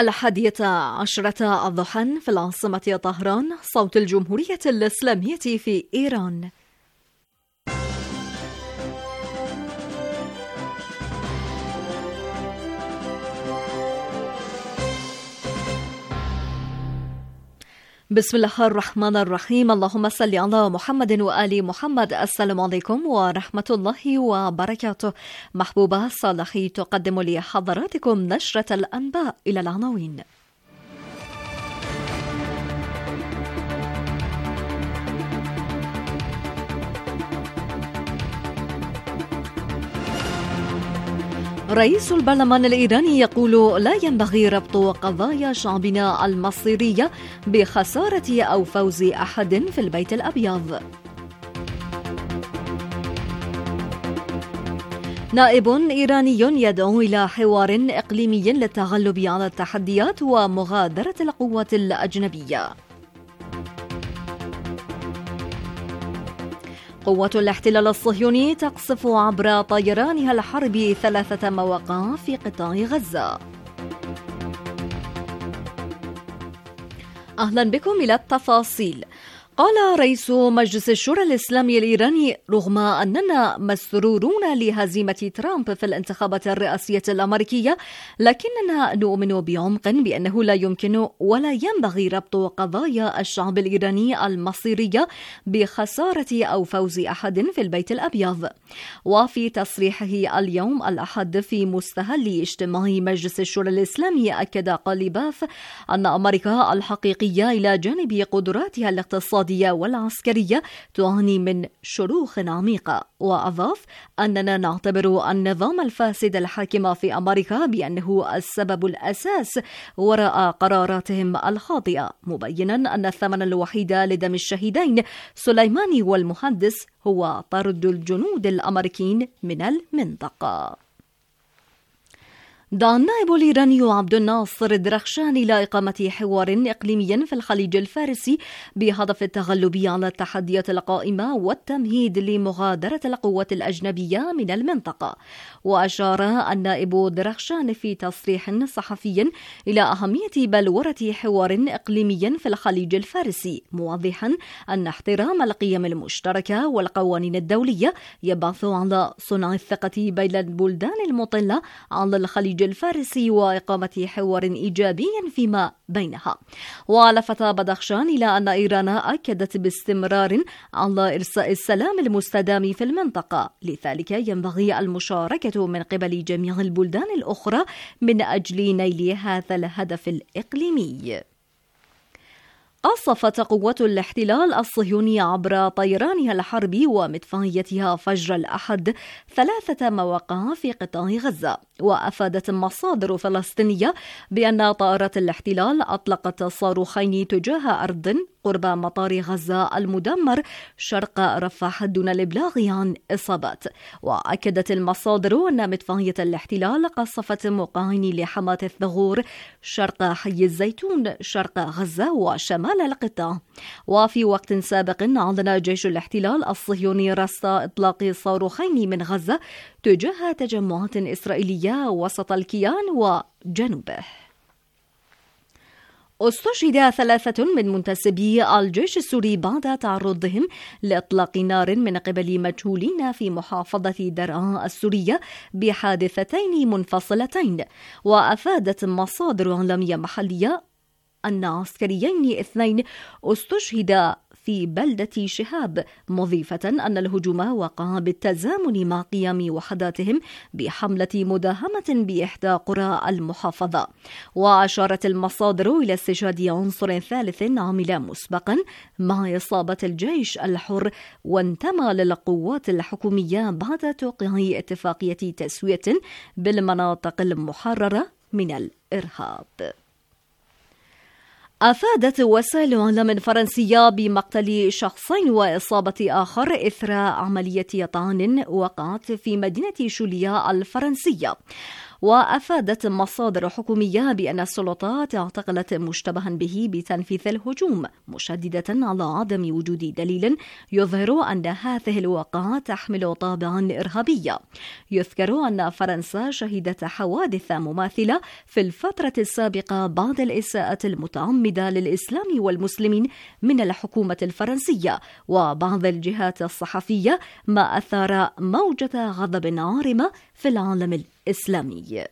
11 الضحى في العاصمة طهران. صوت الجمهورية الإسلامية في إيران. بسم الله الرحمن الرحيم. اللهم صل على محمد وآل محمد. السلام عليكم ورحمة الله وبركاته. محبوبة صالحي تقدم لحضراتكم نشرة الأنباء. إلى العناوين. رئيس البرلمان الإيراني يقول لا ينبغي ربط قضايا شعبنا المصيرية بخسارة أو فوز أحد في البيت الأبيض. نائب إيراني يدعو إلى حوار إقليمي للتغلب على التحديات ومغادرة القوات الأجنبية. قوات الاحتلال الصهيوني تقصف عبر طيرانها الحرب 3 مواقع في قطاع غزة. أهلا بكم إلى التفاصيل. قال رئيس مجلس الشورى الإسلامي الإيراني: رغم أننا مسرورون لهزيمة ترامب في الانتخابات الرئاسية الأمريكية، لكننا نؤمن بعمق بأنه لا يمكن ولا ينبغي ربط قضايا الشعب الإيراني المصيرية بخسارة أو فوز أحد في البيت الأبيض. وفي تصريحه اليوم الأحد في مستهل اجتماع مجلس الشورى الإسلامي، أكد قليباف أن أمريكا الحقيقية إلى جانب قدراتها الاقتصادية والعسكرية تعاني من شروخ عميقة. وأضاف أننا نعتبر النظام الفاسد الحاكم في أمريكا بأنه السبب الأساس وراء قراراتهم الخاطئة، مبينا أن الثمن الوحيد لدم الشهيدين سليماني والمهندس هو طرد الجنود الأمريكيين من المنطقة. دعا النائب الإيراني عبد الناصر الدرخشان إلى إقامة حوار إقليمي في الخليج الفارسي بهدف التغلب على التحديات القائمة والتمهيد لمغادرة القوات الأجنبية من المنطقة. وأشار النائب درخشان في تصريح صحفي إلى أهمية بلورة حوار إقليمي في الخليج الفارسي، موضحا أن احترام القيم المشتركة والقوانين الدولية يبعث على صنع الثقة بين البلدان المطلة على الخليج الفارسي وإقامة حوار إيجابي فيما بينها. ولفت بدخشان إلى أن إيران أكدت باستمرار على إرساء السلام المستدام في المنطقة، لذلك ينبغي المشاركة من قبل جميع البلدان الأخرى من أجل نيل هذا الهدف الإقليمي. قصفت قوات الاحتلال الصهيوني عبر طيرانها الحرب ومدفعيتها فجر الأحد 3 مواقع في قطاع غزة. وأفادت مصادر فلسطينية بأن طائرات الاحتلال أطلقت صاروخين تجاه أرض قرب مطار غزة المدمر شرق رفح دون الإبلاغ عن إصابات. وأكدت المصادر أن مدفعية الاحتلال قصفت موقعين لحماة الثغور شرق حي الزيتون شرق غزة وشمال القطاع. وفي وقت سابق أعلن جيش الاحتلال الصهيوني رصد إطلاق صاروخين من غزة تجاه تجمعات إسرائيلية وسط الكيان وجنوبه. استشهد 3 من منتسبي الجيش السوري بعد تعرضهم لإطلاق نار من قبل مجهولين في محافظة درعا السورية بحادثتين منفصلتين. وأفادت مصادر إعلامية محلية أن عسكريين 2 استشهدا في بلدة شهاب، مضيفة أن الهجوم وقع بالتزامن مع قيام وحداتهم بحملة مداهمة بإحدى قرى المحافظة. وأشارت المصادر إلى استشهاد عنصر ثالث عمل مسبقا مع إصابة الجيش الحر وانتمى للقوات الحكومية بعد توقيع اتفاقية تسوية بالمناطق المحررة من الإرهاب. أفادت وسائل إعلام فرنسية بمقتل شخصين وإصابة آخر إثر عملية طعن وقعت في مدينة شوليا الفرنسية. وأفادت مصادر حكومية بأن السلطات اعتقلت مشتبها به بتنفيذ الهجوم، مشددة على عدم وجود دليل يظهر أن هذه الواقعة تحمل طابعا إرهابيا. يذكر أن فرنسا شهدت حوادث مماثلة في الفترة السابقة بعد الإساءة المتعمدة للإسلام والمسلمين من الحكومة الفرنسية وبعض الجهات الصحفية، ما أثار موجة غضب عارمة في العالم الإسلامي.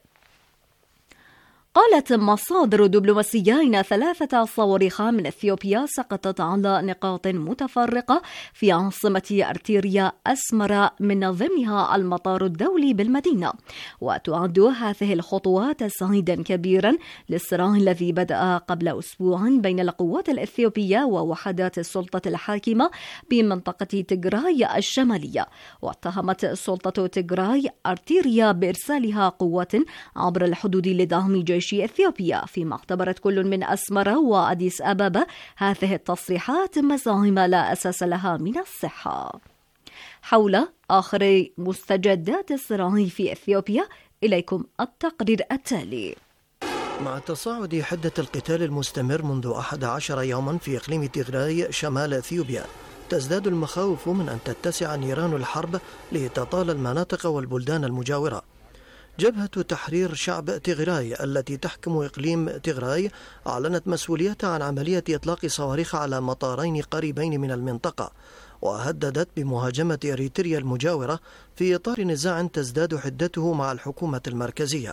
قالت مصادر دبلوماسية إن 3 صواريخ من إثيوبيا سقطت على نقاط متفرقة في عاصمة أرتريا أسمرا، من ضمنها المطار الدولي بالمدينة. وتعد هذه الخطوات تسعيدا كبيرا للصراع الذي بدأ قبل أسبوع بين القوات الإثيوبية ووحدات السلطة الحاكمة بمنطقة تيغراي الشمالية. واتهمت سلطة تيغراي أرتريا بإرسالها قوات عبر الحدود لدعم جيش إثيوبيا، فيما اعتبرت كل من أسمرا وأديس أبابا هذه التصريحات مزاعم لا أساس لها من الصحة. حول آخر مستجدات الصراع في إثيوبيا، إليكم التقرير التالي. مع تصاعد حدة القتال المستمر منذ 11 يوما في إقليم تيغراي شمال إثيوبيا، تزداد المخاوف من أن تتسع نيران الحرب لتطال المناطق والبلدان المجاورة. جبهة تحرير شعب تيغراي التي تحكم إقليم تيغراي أعلنت مسؤوليتها عن عملية إطلاق صواريخ على مطارين قريبين من المنطقة، وهددت بمهاجمة إريتريا المجاورة في إطار نزاع تزداد حدته مع الحكومة المركزية.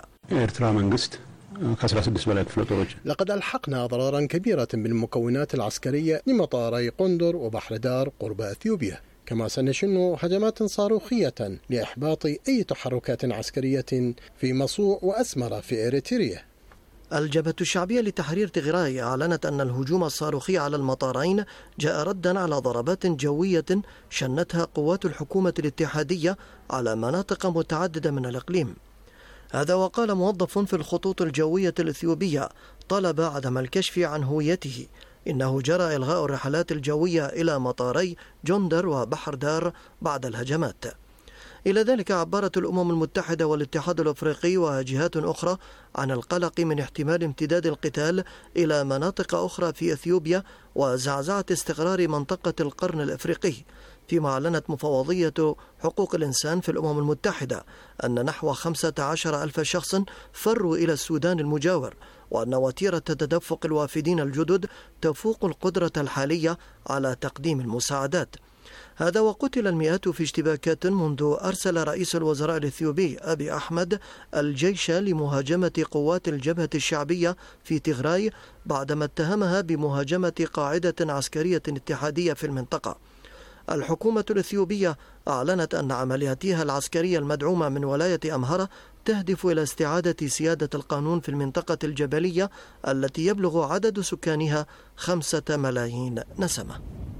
لقد ألحقنا ضررا كبيرة بالمكونات العسكرية لمطاري قندر وبحر دار قرب أثيوبيا، كما سنشن هجمات صاروخية لإحباط أي تحركات عسكرية في مصوع وأسمرة في إريتريا. الجبهة الشعبية لتحرير تيغراي أعلنت أن الهجوم الصاروخي على المطارين جاء ردا على ضربات جوية شنتها قوات الحكومة الاتحادية على مناطق متعددة من الإقليم. هذا وقال موظف في الخطوط الجوية الإثيوبية طلب عدم الكشف عن هويته إنه جرى إلغاء الرحلات الجوية إلى مطاري جندر وبحر دار بعد الهجمات. إلى ذلك عبرت الأمم المتحدة والاتحاد الأفريقي وجهات أخرى عن القلق من احتمال امتداد القتال إلى مناطق أخرى في إثيوبيا وزعزعة استقرار منطقة القرن الأفريقي، فيما أعلنت مفوضية حقوق الإنسان في الأمم المتحدة أن نحو 15,000 شخص فروا إلى السودان المجاور، وأن وتيرة تدفق الوافدين الجدد تفوق القدرة الحالية على تقديم المساعدات. هذا وقتل المئات في اشتباكات منذ أرسل رئيس الوزراء الإثيوبي أبي أحمد الجيش لمهاجمة قوات الجبهة الشعبية في تيغراي بعدما اتهمها بمهاجمة قاعدة عسكرية اتحادية في المنطقة. الحكومة الإثيوبية أعلنت أن عملياتها العسكرية المدعومة من ولاية أمهرة تهدف إلى استعادة سيادة القانون في المنطقة الجبلية التي يبلغ عدد سكانها 5 ملايين نسمة.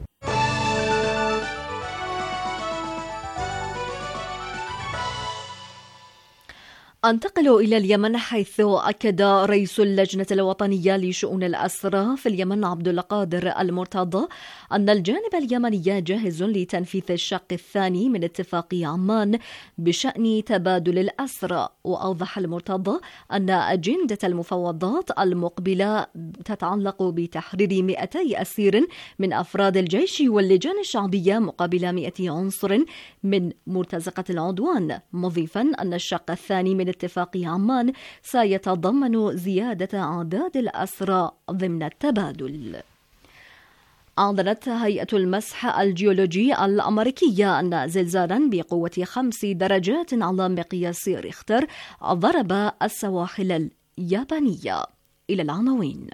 أنتقل إلى اليمن، حيث أكد رئيس اللجنة الوطنية لشؤون الأسرى في اليمن عبد القادر المرتضى أن الجانب اليمني جاهز لتنفيذ الشق الثاني من اتفاق عمان بشأن تبادل الأسرى. وأوضح المرتضى أن أجندة المفاوضات المقبلة تتعلق بتحرير 200 أسير من أفراد الجيش واللجان الشعبية مقابل 100 عنصر من مرتزقة العدوان، مضيفا أن الشق الثاني من اتفاق عمان سيتضمن زيادة أعداد الأسرى ضمن التبادل. أعلنت هيئة المسح الجيولوجي الأمريكية أن زلزالا بقوة 5 درجات على مقياس ريختر ضرب السواحل اليابانية. إلى العناوين.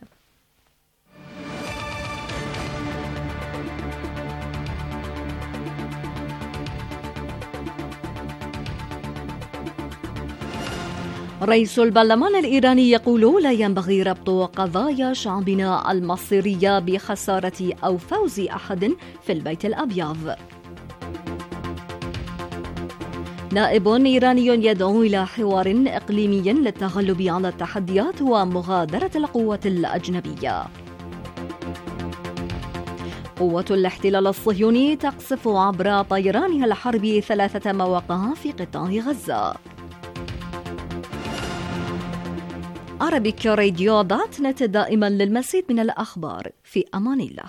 رئيس البرلمان الإيراني يقول لا ينبغي ربط قضايا شعبنا المصيرية بخسارة أو فوز أحد في البيت الأبيض. نائب إيراني يدعو إلى حوار إقليمي للتغلب على التحديات ومغادرة القوات الأجنبية. قوة الاحتلال الصهيوني تقصف عبر طيرانها الحربي 3 مواقع في قطاع غزة. arabicradio.net دائما للمزيد من الأخبار. في أمان الله.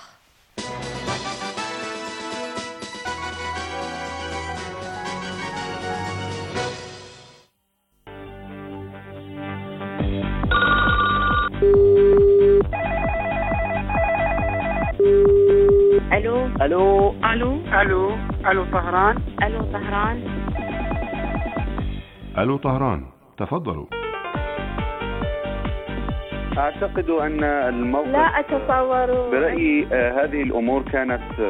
الو الو الو الو الو طهران. الو طهران. الو طهران، تفضلوا. اعتقد ان الموقف لا اتصور. برأيي هذه الامور كانت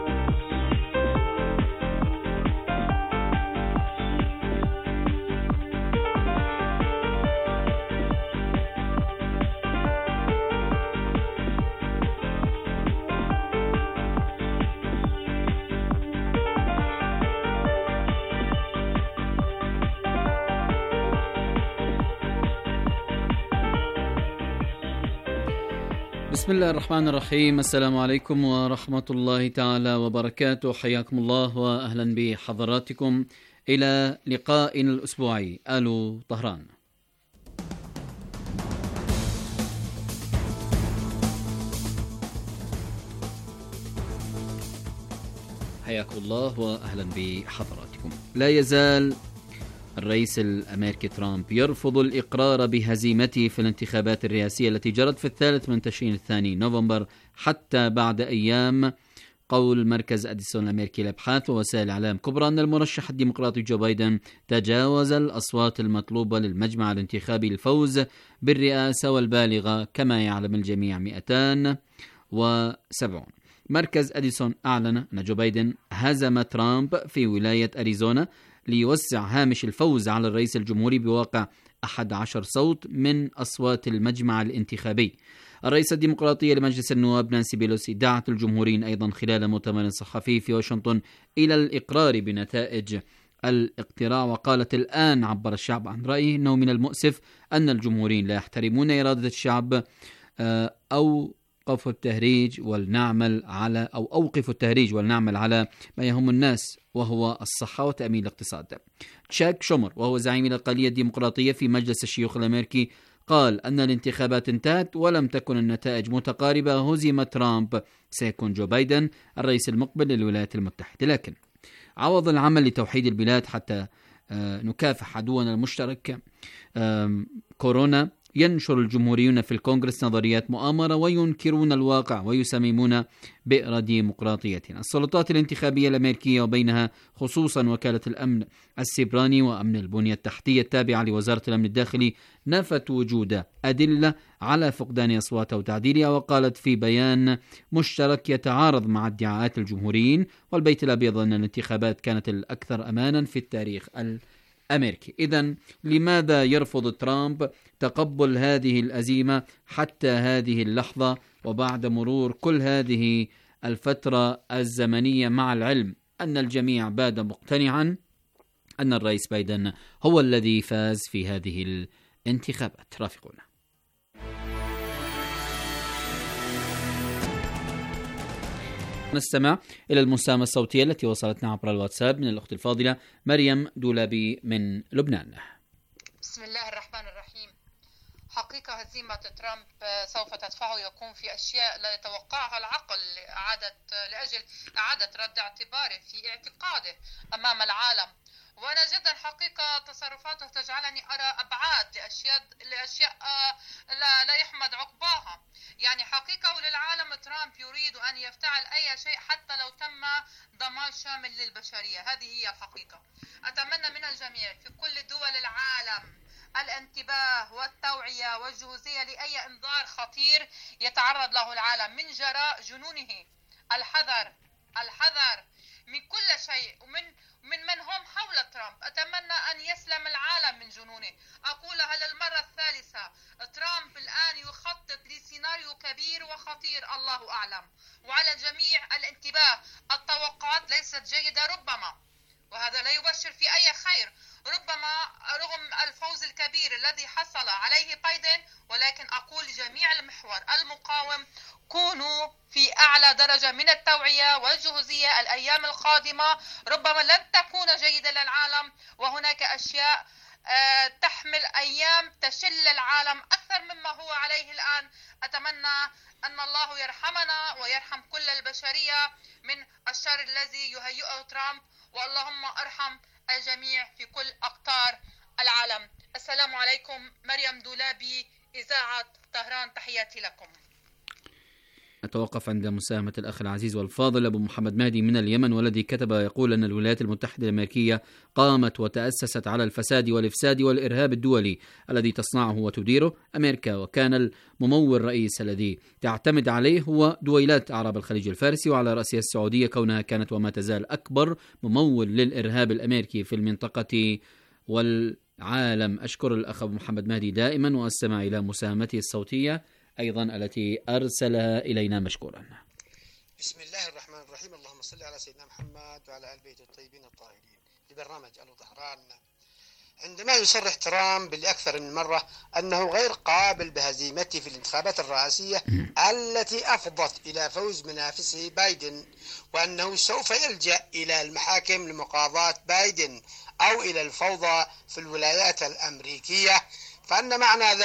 بسم الله الرحمن الرحيم. السلام عليكم ورحمة الله تعالى وبركاته. حياكم الله وأهلا بحضراتكم إلى لقائنا الأسبوعي ألو طهران. حياكم الله وأهلا بحضراتكم. لا يزال الرئيس الأمريكي ترامب يرفض الإقرار بهزيمته في الانتخابات الرئاسية التي جرت في 3 تشرين الثاني نوفمبر حتى بعد أيام. قول مركز أديسون الأمريكي للأبحاث ووسائل إعلام كبرى أن المرشح الديمقراطي جو بايدن تجاوز الأصوات المطلوبة للمجمع الانتخابي للفوز بالرئاسة والبالغة كما يعلم الجميع 270. مركز أديسون أعلن أن جو بايدن هزم ترامب في ولاية أريزونا ليوسع هامش الفوز على الرئيس الجمهوري بواقع 11 صوت من أصوات المجمع الانتخابي. الرئيسة الديمقراطية لمجلس النواب نانسي بيلوسي دعت الجمهوريين أيضا خلال مؤتمر صحفي في واشنطن إلى الإقرار بنتائج الاقتراع، وقالت: الآن عبر الشعب عن رأيه أنه من المؤسف أن الجمهوريين لا يحترمون إرادة الشعب أوقفوا التهريج ولنعمل على ما يهم الناس وهو الصحة وتأمين الاقتصاد. تشاك شومر وهو زعيم الأقلية الديمقراطية في مجلس الشيوخ الأمريكي قال أن الانتخابات انتهت ولم تكن النتائج متقاربة. هزم ترامب، سيكون جو بايدن الرئيس المقبل للولايات المتحدة. لكن عوض العمل لتوحيد البلاد حتى نكافح عدونا المشترك كورونا، ينشر الجمهوريون في الكونغرس نظريات مؤامرة وينكرون الواقع ويسممون بئر ديمقراطيتنا. السلطات الانتخابية الأمريكية وبينها خصوصا وكالة الأمن السيبراني وأمن البنية التحتية التابعة لوزارة الأمن الداخلي نفت وجود أدلة على فقدان أصواتها وتعديلها، وقالت في بيان مشترك يتعارض مع ادعاءات الجمهوريين والبيت الأبيض أن الانتخابات كانت الأكثر أمانا في التاريخ الأمريكي. إذن لماذا يرفض ترامب تقبل هذه الأزيمة حتى هذه اللحظة وبعد مرور كل هذه الفترة الزمنية، مع العلم أن الجميع بات مقتنعا أن الرئيس بايدن هو الذي فاز في هذه الانتخابات؟ رافقونا. نستمع إلى المساهمة الصوتية التي وصلتنا عبر الواتساب من الأخت الفاضلة مريم دولابي من لبنان. بسم الله الرحمن الرحيم. حقيقة هزيمة ترامب سوف تدفعه يقوم في أشياء لا يتوقعها العقل لأجل إعادة رد اعتباره في اعتقاده أمام العالم. وأنا جدا حقيقة تصرفاته تجعلني أرى أبعاد لأشياء لا يحمد عقباها. يعني حقيقة وللعالم ترامب يريد أن يفتعل أي شيء حتى لو تم دمار شامل للبشرية. هذه هي الحقيقة. أتمنى من الجميع في كل دول العالم الانتباه والتوعية والجهوزية لأي إنذار خطير يتعرض له العالم من جراء جنونه. الحذر من كل شيء ومن من هم حول ترامب. أتمنى أن يسلم العالم من جنونه. أقولها للمرة الثالثة، ترامب الآن يخطط لسيناريو كبير وخطير، الله أعلم. وعلى الجميع الانتباه، التوقعات ليست جيدة ربما، وهذا لا يبشر في أي خير. ربما رغم الفوز الكبير الذي حصل عليه بايدن، ولكن أقول لجميع المحور المقاوم كونوا في أعلى درجة من التوعية والجهوزية. الأيام القادمة ربما لن تكون جيدة للعالم، وهناك أشياء تحمل أيام تشل العالم أكثر أكثر مما هو عليه الآن. أتمنى أن الله يرحمنا ويرحم كل البشرية من الشر الذي يهيئه ترامب، واللهم ارحم الجميع في كل أقطار العالم. السلام عليكم. مريم دولابي، إذاعة طهران، تحياتي لكم. أتوقف عند مساهمة الأخ العزيز والفاضل أبو محمد مهدي من اليمن، والذي كتب يقول أن الولايات المتحدة الأمريكية قامت وتأسست على الفساد والإفساد والإرهاب الدولي الذي تصنعه وتديره أمريكا، وكان الممول الرئيس الذي تعتمد عليه هو دويلات أعراب الخليج الفارسي، وعلى رأسها السعودية كونها كانت وما تزال أكبر ممول للإرهاب الأمريكي في المنطقة والعالم. أشكر الأخ أبو محمد مهدي دائما، وأستمع إلى مساهمته الصوتية أيضا التي أرسلها إلينا مشكورا. بسم الله الرحمن الرحيم. اللهم صل على سيدنا محمد وعلى آل بيت الطيبين الطاهرين. لبرنامج ألو طهران، عندما يصرح ترامب لأكثر من مرة أنه غير قابل بهزيمته في الانتخابات الرئاسية التي أفضت إلى فوز منافسه بايدن، وأنه سوف يلجأ إلى المحاكم لمقاضاة بايدن أو إلى الفوضى في الولايات الأمريكية، فإن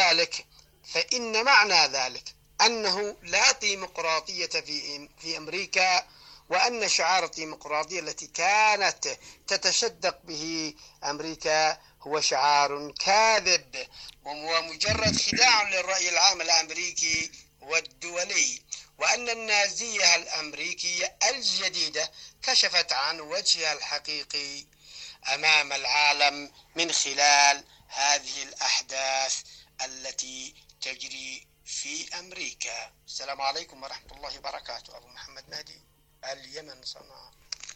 معنى ذلك أنه لا ديمقراطية في أمريكا، وأن شعار الديمقراطية التي كانت تتشدق به أمريكا هو شعار كاذب ومجرد خداع للرأي العام الأمريكي والدولي، وأن النازية الأمريكية الجديدة كشفت عن وجهها الحقيقي أمام العالم من خلال هذه الأحداث التي تجري في أمريكا. السلام عليكم ورحمة الله وبركاته. أبو محمد مهدي، اليمن، صنعاء.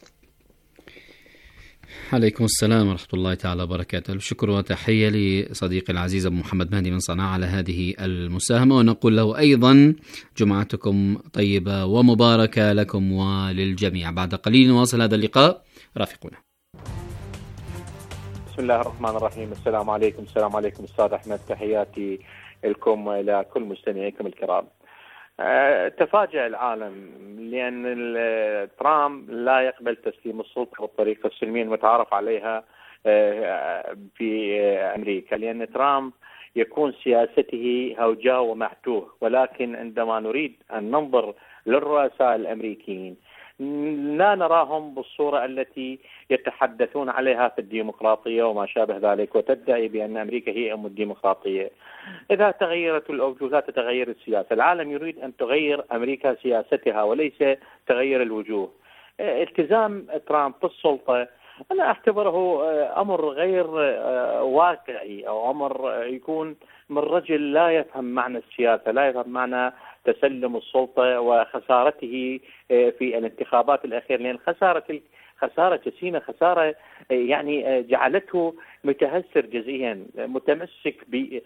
عليكم السلام ورحمة الله تعالى وبركاته. الشكر وتحية لصديقي العزيز أبو محمد مهدي من صنعاء على هذه المساهمة، ونقول له أيضا جمعتكم طيبة ومباركة لكم وللجميع. بعد قليل نواصل هذا اللقاء، رافقونا. بسم الله الرحمن الرحيم. السلام عليكم. السلام عليكم أستاذ أحمد، تحياتي لكم وإلى كل مستمعيكم الكرام. تفاجأ العالم لأن ترامب لا يقبل تسليم السلطة بالطريقة السلمية المتعارف عليها في أمريكا، لأن ترامب يكون سياسته هوجاء ومحتوه، ولكن عندما نريد أن ننظر للرؤساء الأمريكيين لا نراهم بالصورة التي يتحدثون عليها في الديمقراطية وما شابه ذلك، وتدعي بأن أمريكا هي أم الديمقراطية. إذا تغيرت الأوجه لا تتغير السياسة. العالم يريد أن تغير أمريكا سياستها وليس تغير الوجوه. التزام ترامب بالسلطة أنا أعتبره أمر غير واقعي، أو أمر يكون من رجل لا يفهم معنى السياسة، لا يفهم معنى تسلم السلطة وخسارته في الانتخابات الأخيرة، لأن خسارة جسيمة، خسارة يعني جعلته متهسر جزئيا، متمسك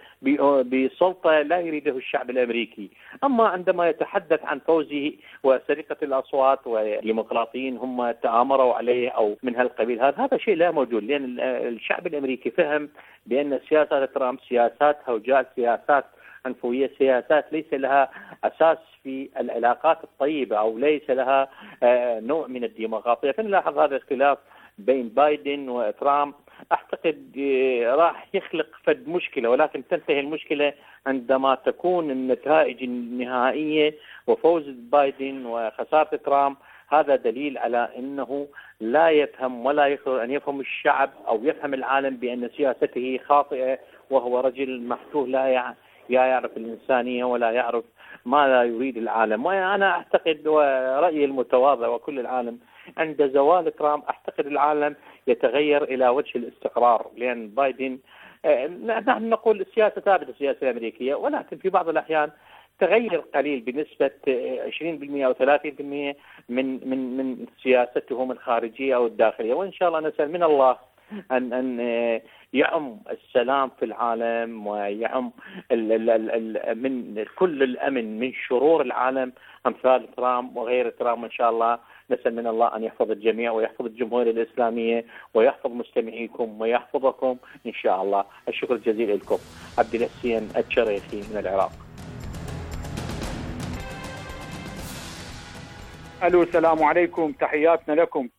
بسلطة لا يريده الشعب الأمريكي. أما عندما يتحدث عن فوزه وسرقة الأصوات والديمقراطيين هم تآمروا عليه أو من هالقبيل، هذا شيء لا موجود، لأن الشعب الأمريكي فهم بأن سياسات ترامب سياسات هوجاء، سياسات عنفوية، سياسات ليس لها أساس في العلاقات الطيبة، أو ليس لها نوع من الديمقراطية. فنلاحظ هذا الاختلاف بين بايدن وترامب. أعتقد راح يخلق فد مشكلة، ولكن تنتهي المشكلة عندما تكون النتائج النهائية وفوز بايدن وخسارة ترامب. هذا دليل على أنه لا يفهم ولا يقدر أن يفهم الشعب أو يفهم العالم بأن سياسته خاطئة، وهو رجل محتوه لا يعرف الإنسانية ولا يعرف ماذا يريد العالم. وأنا أعتقد، ورأيي المتواضع وكل العالم، عند زوال ترامب أعتقد العالم يتغير إلى وجه الاستقرار، لأن بايدن نحن نقول السياسة ثابتة، السياسة الأمريكية، ولكن في بعض الأحيان تغير قليل بنسبة 20% أو 30% من سياستهم الخارجية أو الداخلية. وإن شاء الله نسأل من الله أن يعم السلام في العالم، ويعم من كل الأمن من شرور العالم أمثال ترامب وغير ترامب. إن شاء الله نسأل من الله أن يحفظ الجميع ويحفظ الجمهورية الإسلامية ويحفظ مستمعيكم ويحفظكم إن شاء الله. الشكر الجزيل لكم. عبد الحسين الشريخي من العراق. ألو، السلام عليكم، تحياتنا لكم.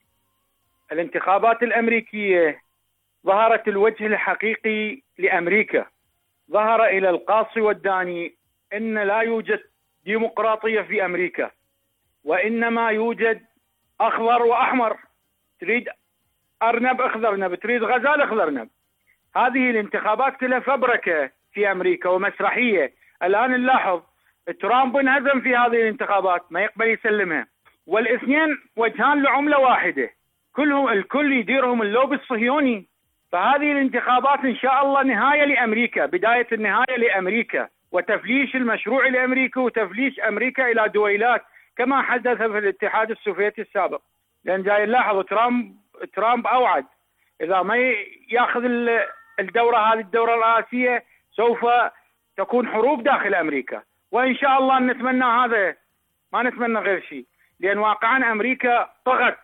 الانتخابات الأمريكية ظهرت الوجه الحقيقي لأمريكا، ظهر إلى القاصي والداني إن لا يوجد ديمقراطية في أمريكا، وإنما يوجد أخضر وأحمر. تريد أرنب أخضر نب، تريد غزال أخضر نب. هذه الانتخابات كلها فبركة في أمريكا ومسرحية. الآن نلاحظ ترامب انهزم في هذه الانتخابات، ما يقبل يسلمها، والاثنين وجهان لعملة واحدة، الكل يديرهم اللوبي الصهيوني. فهذه الانتخابات إن شاء الله نهاية لأمريكا، بداية النهاية لأمريكا، وتفليش المشروع الأمريكي وتفليش أمريكا إلى دويلات كما حدث في الاتحاد السوفيتي السابق. لأن جاي نلاحظ ترامب أوعد إذا ما يأخذ الدورة هذه الدورة الرئاسية سوف تكون حروب داخل أمريكا. وإن شاء الله نتمنى هذا، ما نتمنى غير شيء، لأن واقعا أمريكا طغت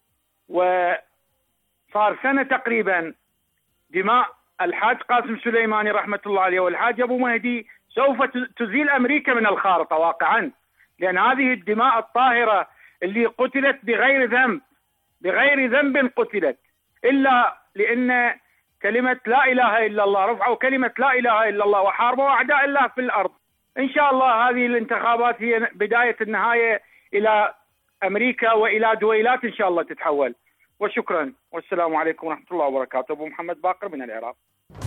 وصار سنة تقريبا دماء الحاج قاسم سليماني رحمة الله عليه والحاج أبو مهدي سوف تزيل أمريكا من الخارطة واقعا، لأن هذه الدماء الطاهرة اللي قتلت بغير ذنب قتلت إلا لأن كلمة لا إله إلا الله، رفعوا كلمة لا إله إلا الله وحاربوا أعداء الله في الأرض. إن شاء الله هذه الانتخابات هي بداية النهاية إلى أمريكا وإلى دويلات إن شاء الله تتحول. وشكرا والسلام عليكم ورحمة الله وبركاته. أبو محمد باقر من العراق.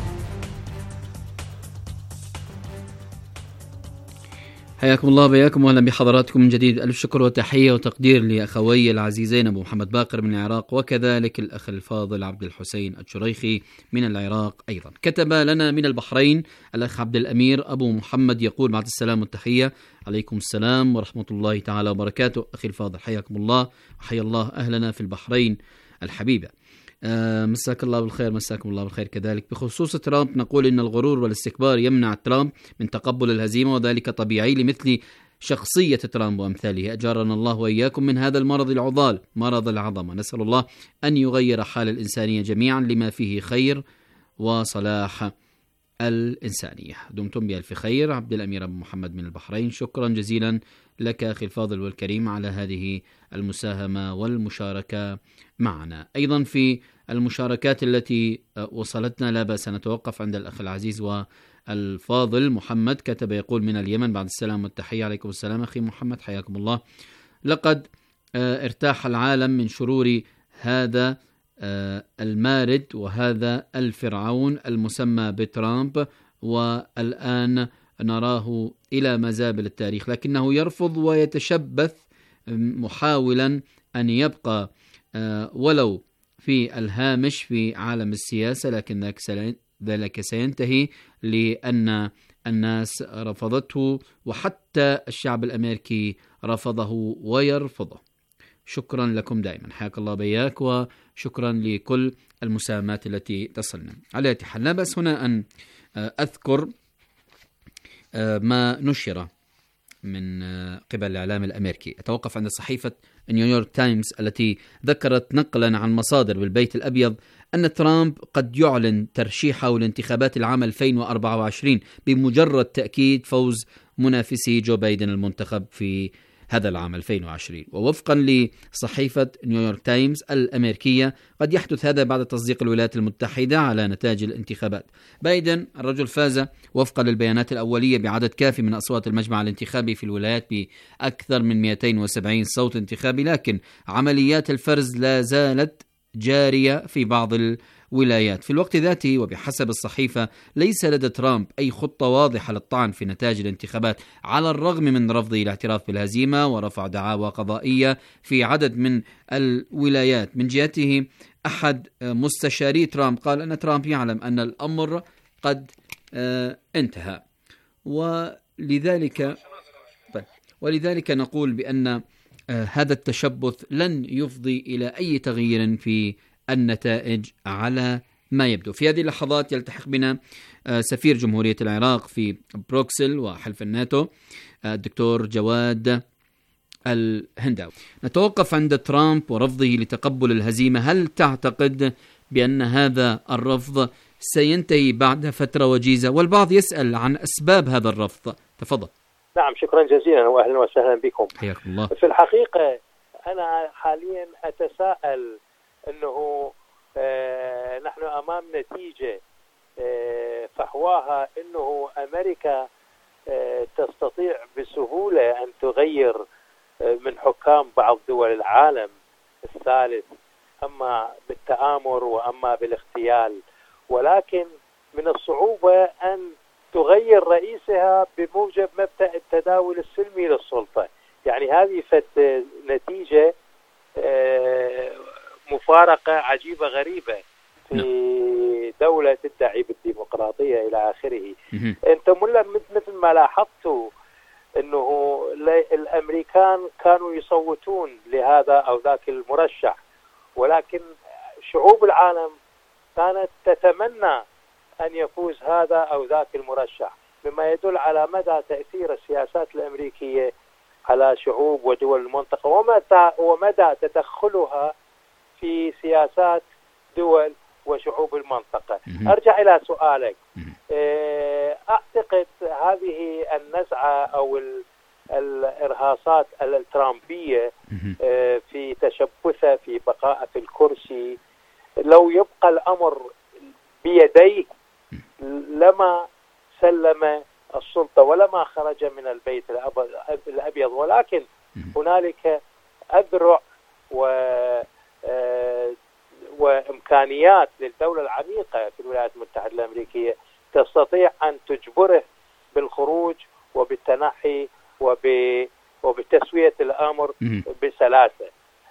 حياكم الله، بياكم واهلا بحضراتكم من جديد. الف شكر وتحيه وتقدير لاخوي العزيزين ابو محمد باقر من العراق، وكذلك الاخ الفاضل عبد الحسين الشريخي من العراق ايضا. كتب لنا من البحرين الاخ عبد الامير ابو محمد، يقول بعد السلام والتحيه عليكم السلام ورحمه الله تعالى وبركاته. اخي الفاضل حياكم الله وحيا الله اهلنا في البحرين الحبيبه. مساك الله بالخير. مساكم الله بالخير كذلك. بخصوص ترامب نقول إن الغرور والاستكبار يمنع ترامب من تقبل الهزيمة، وذلك طبيعي لمثل شخصية ترامب وأمثاله. أجارنا الله وإياكم من هذا المرض العضال، مرض العظمة. نسأل الله أن يغير حال الإنسانية جميعا لما فيه خير وصلاح الإنسانية. دمتم بألف خير. عبد الأمير أبو محمد من البحرين، شكرا جزيلا لك أخي الفاضل والكريم على هذه المساهمة والمشاركة معنا. أيضا في المشاركات التي وصلتنا لا بأس نتوقف عند الأخ العزيز والفاضل محمد. كتب يقول من اليمن بعد السلام والتحية عليكم السلام أخي محمد حياكم الله. لقد ارتاح العالم من شرور هذا المارد وهذا الفرعون المسمى بترامب، والآن نراه إلى مزابل التاريخ، لكنه يرفض ويتشبث محاولا أن يبقى ولو في الهامش في عالم السياسة، لكن ذلك سينتهي لأن الناس رفضته وحتى الشعب الأمريكي رفضه ويرفضه. شكرا لكم دائما، حياك الله بياك، وشكرا لكل المساهمات التي تصلنا. على حال لا بأس هنا أن أذكر ما نشر من قبل الإعلام الأمريكي. أتوقف عند صحيفة نيويورك تايمز التي ذكرت نقلا عن مصادر بالبيت الأبيض أن ترامب قد يعلن ترشيحه لانتخابات العام 2024 بمجرد تأكيد فوز منافسي جو بايدن المنتخب في هذا العام 2020. ووفقا لصحيفة نيويورك تايمز الأمريكية قد يحدث هذا بعد تصديق الولايات المتحدة على نتائج الانتخابات. بايدن الرجل فاز وفقا للبيانات الأولية بعدد كافي من أصوات المجمع الانتخابي في الولايات بأكثر من 270 صوت انتخابي، لكن عمليات الفرز لا زالت جارية في بعض الولايات. في الوقت ذاته وبحسب الصحيفة ليس لدى ترامب أي خطة واضحة للطعن في نتائج الانتخابات، على الرغم من رفضه الاعتراف بالهزيمة ورفع دعاوى قضائية في عدد من الولايات. من جهته أحد مستشاري ترامب قال أن ترامب يعلم أن الأمر قد انتهى، ولذلك نقول بأن هذا التشبث لن يفضي إلى أي تغيير في النتائج على ما يبدو. في هذه اللحظات يلتحق بنا سفير جمهورية العراق في بروكسل وحلف الناتو الدكتور جواد الهنداوي. نتوقف عند ترامب ورفضه لتقبل الهزيمة. هل تعتقد بأن هذا الرفض سينتهي بعد فترة وجيزة؟ والبعض يسأل عن أسباب هذا الرفض. تفضل. نعم، شكرا جزيلا وأهلا وسهلا بكم. حياكم الله. في الحقيقة أنا حاليا أتساءل أنه نحن أمام نتيجة فحواها أنه أمريكا تستطيع بسهولة أن تغير من حكام بعض دول العالم الثالث، أما بالتآمر وأما بالاغتيال، ولكن من الصعوبة أن تغير رئيسها بموجب مبدأ التداول السلمي للسلطة. يعني هذه نتيجة مفارقة عجيبة غريبة في دولة تدعي بالديمقراطية إلى آخره. أنتم مثل ما لاحظتوا أنه الأمريكان كانوا يصوتون لهذا أو ذاك المرشح، ولكن شعوب العالم كانت تتمنى أن يفوز هذا أو ذاك المرشح، مما يدل على مدى تأثير السياسات الأمريكية على شعوب ودول المنطقة ومدى تدخلها في سياسات دول وشعوب المنطقة. أرجع إلى سؤالك. أعتقد هذه النزعة أو الإرهاصات الترامبية في تشبثه في بقاء في الكرسي، لو يبقى الأمر بيديه لما سلم السلطة ولما خرج من البيت الأبيض، ولكن هنالك أذرع وإمكانيات للدولة العميقة في الولايات المتحدة الأمريكية تستطيع أن تجبره بالخروج وبالتنحي وبتسوية الأمر بسلاسة.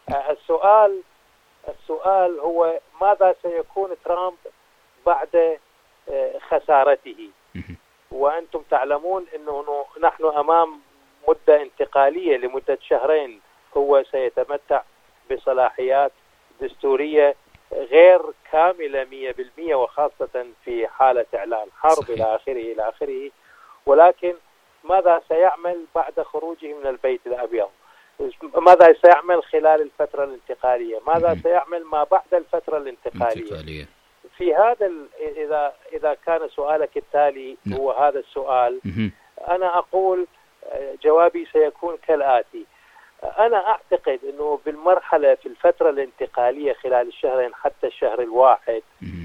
السؤال هو ماذا سيكون ترامب بعد خسارته؟ وأنتم تعلمون أنه نحن أمام مدة انتقالية لمدة شهرين. هو سيتمتع بصلاحيات دستورية غير كاملة 100%، وخاصة في حالة إعلان حرب إلى آخره. ولكن ماذا سيعمل بعد خروجه من البيت الأبيض؟ ماذا سيعمل خلال الفترة الانتقالية؟ ماذا سيعمل ما بعد الفترة الانتقالية؟ في هذا إذا كان سؤالك التالي هو هذا السؤال، أنا أقول جوابي سيكون كالآتي. أنا أعتقد أنه بالمرحلة في الفترة الانتقالية خلال الشهرين حتى الشهر الواحد،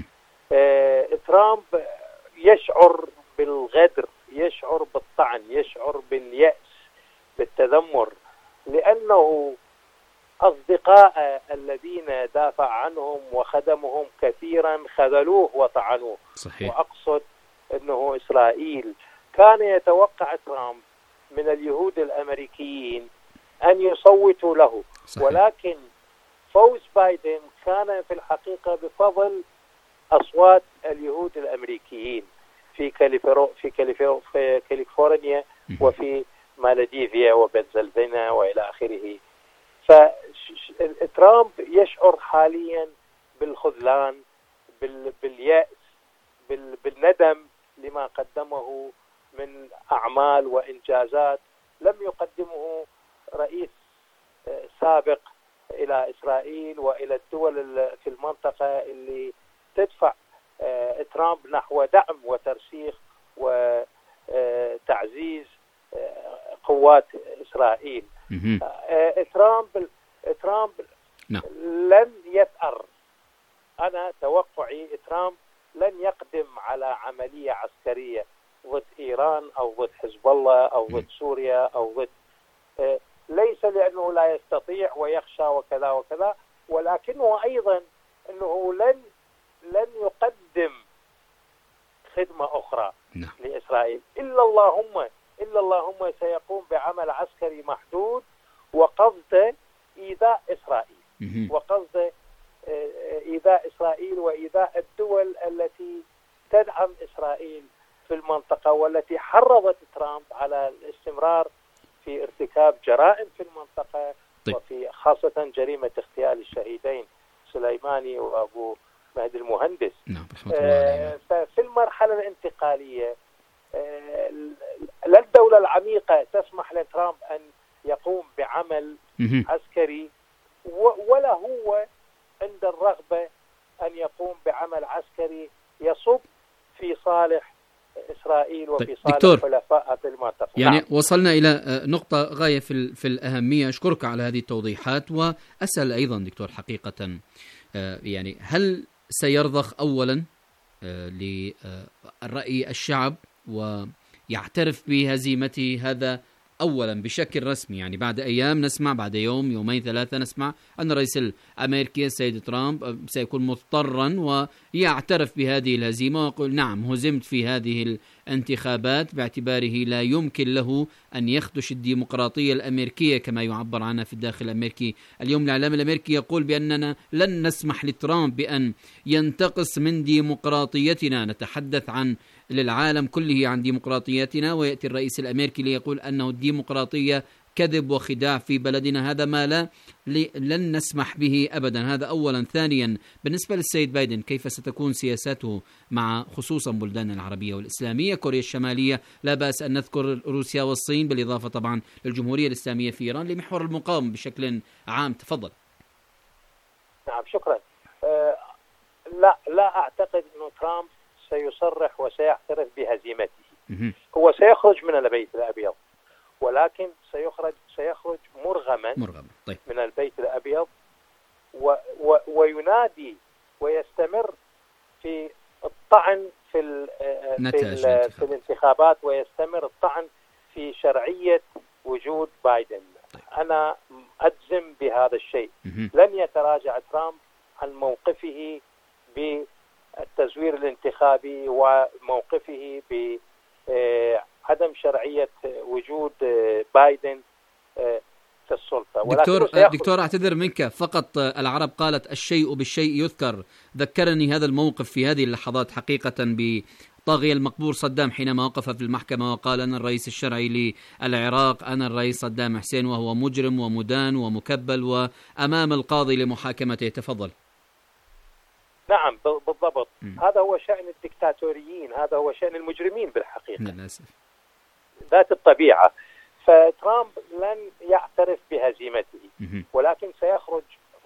ترامب يشعر بالغدر، يشعر بالطعن، يشعر باليأس، بالتذمر، لأنه أصدقاء الذين دافع عنهم وخدمهم كثيرا خذلوه وطعنوه. صحيح. وأقصد أنه إسرائيل. كان يتوقع ترامب من اليهود الأمريكيين أن يصوتوا له. صحيح. ولكن فوز بايدن كان في الحقيقة بفضل أصوات اليهود الأمريكيين في كاليفورنيا وفي مالديفيا وبنسلفانيا وإلى آخره. فترامب يشعر حاليا بالخذلان، باليأس، بالندم لما قدمه من أعمال وإنجازات لم يقدمه رئيس سابق إلى إسرائيل وإلى الدول في المنطقة اللي تدفع ترامب نحو دعم وترسيخ وتعزيز قوات إسرائيل. ترامب لن يثأر. أنا توقعي ترامب لن يقدم على عملية عسكرية ضد إيران أو ضد حزب الله أو ضد سوريا أو ضد ليس لأنه لا يستطيع ويخشى وكذا وكذا، ولكنه أيضا أنه لن يقدم خدمة أخرى لإسرائيل إلا اللهم سيقوم بعمل عسكري محدود وقصد إيذاء إسرائيل، وقصد إيذاء إسرائيل وإيذاء الدول التي تدعم إسرائيل في المنطقة والتي حرضت ترامب على الاستمرار في ارتكاب جرائم في المنطقة. طيب. وفي خاصة جريمة اغتيال الشهيدين سليماني وأبو مهدي المهندس. ففي المرحلة الانتقالية لا الدولة العميقة تسمح لترامب أن يقوم بعمل عسكري، ولا هو عند الرغبة أن يقوم بعمل عسكري يصب في صالح إسرائيل وفي صالح حلفائها في المنطقة. يعني وصلنا إلى نقطة غاية في الأهمية. أشكرك على هذه التوضيحات، وأسأل أيضا دكتور حقيقة يعني هل سيرضخ أولا للرأي الشعب ويعترف بهزيمته، هذا أولا بشكل رسمي. يعني بعد أيام نسمع، بعد يوم يومين ثلاثة نسمع أن الرئيس الأمريكي السيد ترامب سيكون مضطرا ويعترف بهذه الهزيمة ويقول نعم هزمت في هذه الانتخابات، باعتباره لا يمكن له أن يخدش الديمقراطية الأمريكية كما يعبر عنها في الداخل الأمريكي. اليوم الإعلام الأمريكي يقول بأننا لن نسمح لترامب بأن ينتقص من ديمقراطيتنا، نتحدث عن للعالم كله عن ديمقراطيتنا، ويأتي الرئيس الأمريكي ليقول أنه الديمقراطية كذب وخداع في بلدنا. هذا ما لن نسمح به أبدا. هذا أولا. ثانيا، بالنسبة للسيد بايدن كيف ستكون سياساته مع خصوصا بلدان العربية والإسلامية، كوريا الشمالية، لا بأس أن نذكر روسيا والصين، بالإضافة طبعا للجمهورية الإسلامية في إيران، لمحور المقاومة بشكل عام. تفضل. نعم شكرا. لا أعتقد أنه ترامب سيصرح وسيعترف بهزيمته. هو سيخرج من البيت الأبيض، ولكن سيخرج مرغما طيب. من البيت الأبيض وينادي ويستمر في الطعن في الانتخابات، ويستمر الطعن في شرعية وجود بايدن. طيب. أنا أجزم بهذا الشيء. لن يتراجع ترامب عن موقفه بالتزوير الانتخابي وموقفه بعدم شرعية وجود بايدن في السلطة. دكتور أعتذر منك، فقط العرب قالت الشيء بالشيء يذكر. ذكرني هذا الموقف في هذه اللحظات حقيقة بطاغية المقبور صدام حينما وقف في المحكمة وقال أنا الرئيس الشرعي للعراق، أنا الرئيس صدام حسين، وهو مجرم ومدان ومكبل وأمام القاضي لمحاكمته. تفضل. نعم بالضبط. هذا هو شأن الدكتاتوريين، هذا هو شأن المجرمين بالحقيقة للأسف ذات الطبيعة. فترامب لن يعترف بهزيمته، ولكن سيخرج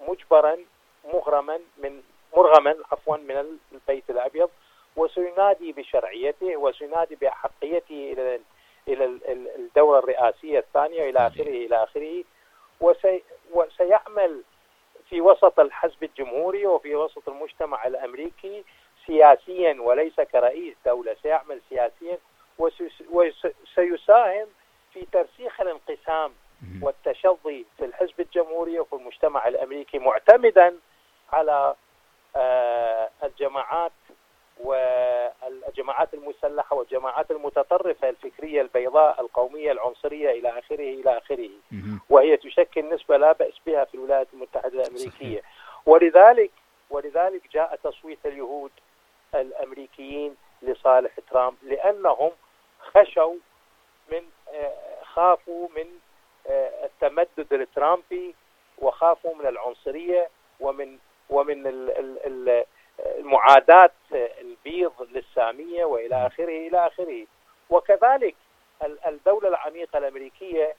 مرغما من البيت الأبيض، وسينادي بشرعيته وسينادي بأحقيته إلى الدورة الرئاسية الثانية إلى آخره وسيعمل في وسط الحزب الجمهوري وفي وسط المجتمع الأمريكي سياسيا وليس كرئيس دولة. سيعمل سياسيا وسيساهم في ترسيخ الانقسام والتشظي في الحزب الجمهوري وفي المجتمع الأمريكي، معتمدا على الجماعات والجماعات المسلحة والجماعات المتطرفة الفكرية البيضاء القومية العنصرية إلى آخره، وهي تشكل نسبة لا بأس بها في الولايات المتحدة الأمريكية. ولذلك جاء تصويت اليهود الأمريكيين لصالح ترامب، لأنهم خافوا من التمدد الترامبي، وخافوا من العنصرية ومن المعاداة البيض للسامية وإلى آخره. وكذلك الدولة العميقة الأمريكية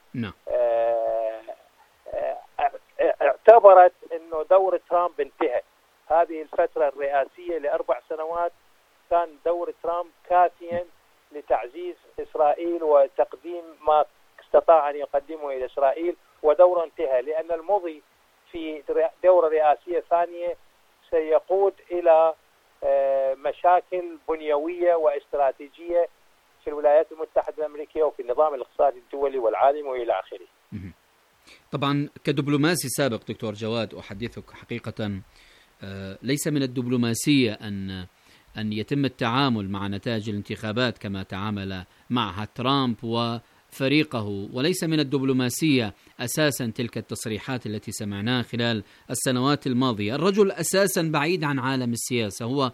اعتبرت أنه دور ترامب انتهى. هذه الفترة الرئاسية ل4 سنوات كان دور ترامب كافيا لتعزيز إسرائيل وتقديم ما استطاع أن يقدمه إلى إسرائيل، ودوره انتهى، لأن المضي في دورة رئاسية ثانية سيقود إلى مشاكل بنيوية واستراتيجية في الولايات المتحدة الأمريكية وفي النظام الاقتصادي الدولي والعالمي وإلى آخره. طبعا كدبلوماسي سابق دكتور جواد أحدثك حقيقة ليس من الدبلوماسية أن يتم التعامل مع نتائج الانتخابات كما تعامل معها ترامب وفريقه، وليس من الدبلوماسية أساسا تلك التصريحات التي سمعناها خلال السنوات الماضية. الرجل أساسا بعيد عن عالم السياسة، هو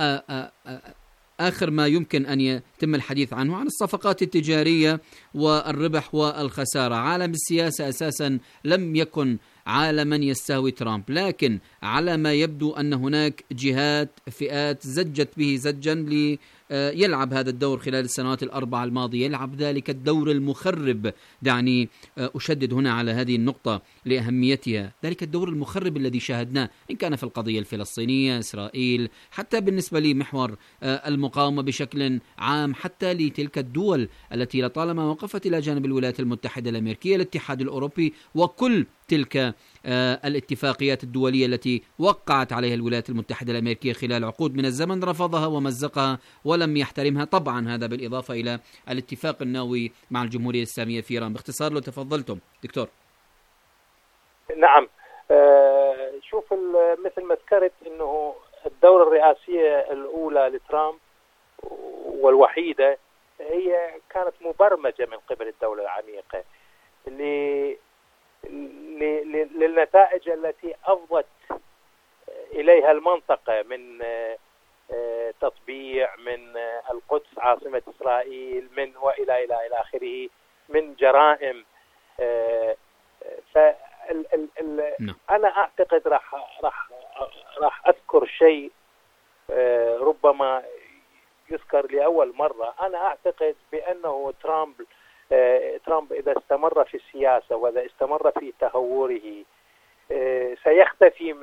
آخر ما يمكن أن يتم الحديث عنه عن الصفقات التجارية والربح والخسارة. عالم السياسة أساسا لم يكن عالما يستهوي ترامب، لكن على ما يبدو أن هناك جهات فئات زجت به زجا ليلعب هذا الدور خلال السنوات 4 الماضية، يلعب ذلك الدور المخرب. دعني أشدد هنا على هذه النقطة لأهميتها، ذلك الدور المخرب الذي شاهدناه إن كان في القضية الفلسطينية، إسرائيل، حتى بالنسبة لمحور المقاومة بشكل عام، حتى لتلك الدول التي لطالما وقفت إلى جانب الولايات المتحدة الأمريكية، الاتحاد الأوروبي وكل تلك الاتفاقيات الدولية التي وقعت عليها الولايات المتحدة الأمريكية خلال عقود من الزمن، رفضها ومزقها ولم يحترمها. طبعا هذا بالإضافة إلى الاتفاق النووي مع الجمهورية الإسلامية في إيران. باختصار لو تفضلتم دكتور. نعم، شوف مثل ما ذكرت أنه الدورة الرئاسية الأولى لترامب والوحيدة هي كانت مبرمجة من قبل الدولة العميقة للنتائج التي أفضت إليها المنطقة من تطبيع، من القدس عاصمة إسرائيل، من وإلى إلى آخره، من جرائم. أنا أعتقد راح أذكر شيء ربما يذكر لأول مرة. أنا أعتقد بأنه ترامب إذا استمر في السياسة وإذا استمر في تهوره سيختفي